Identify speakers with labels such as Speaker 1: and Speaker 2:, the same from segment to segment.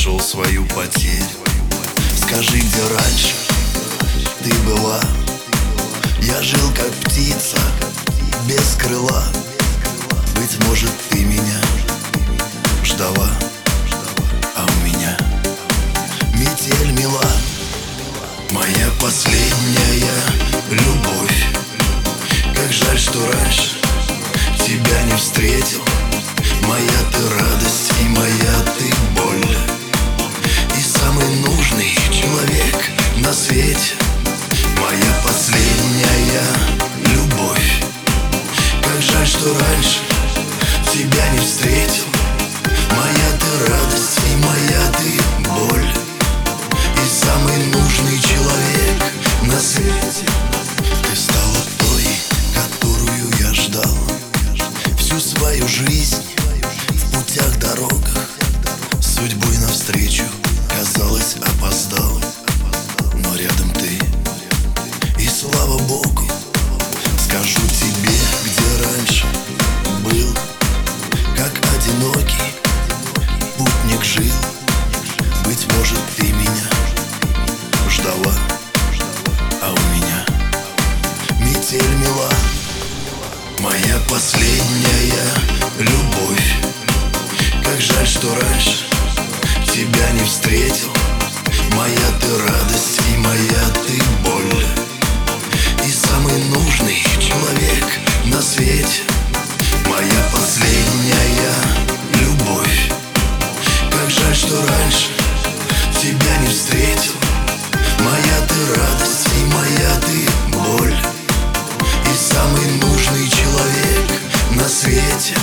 Speaker 1: нашел свою потерю. Скажи, где раньше ты была? Я жил как птица, без крыла. Быть может, ты меня ждала, а у меня метель мила. Моя последняя любовь. Как жаль, что раньше тебя не встретил. Моя ты радость и моя ты боль, и самый нужный человек на свете. Моя последняя любовь. Как жаль, что раньше тебя не встретил. Моя ты радость и моя ты боль, и самый нужный человек на свете. Ты стала той, которую я ждал всю свою жизнь. В путях, дорогах, судьбой навстречу, казалось, опоздал. Но рядом ты, и слава Богу. Скажу тебе, где раньше был, как одинокий путник жил. Быть может, ты меня ждала, а у меня метель мила. Моя последняя любовь. Как жаль, что раньше тебя не встретил. Моя ты радость и моя ты боль, и самый нужный человек на свете. Моя последняя любовь. Как жаль, что раньше тебя не встретил. Моя ты радость и моя ты боль, и самый нужный человек на свете.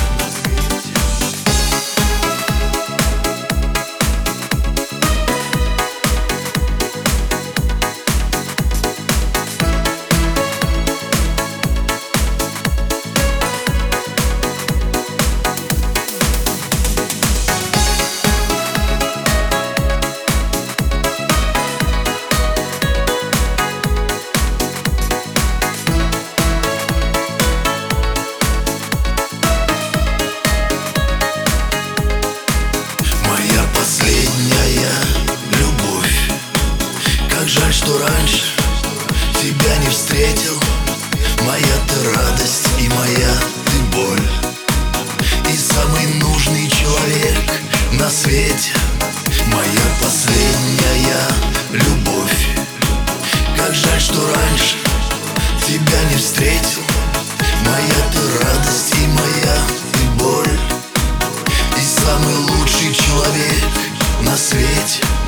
Speaker 1: Последняя любовь. Как жаль, что раньше тебя не встретил. Моя ты радость и моя ты боль, и самый нужный человек на свете. Моя последняя любовь. Как жаль, что раньше тебя не встретил. Моя ты радость и моя ты боль, и самый лучший человек на свете.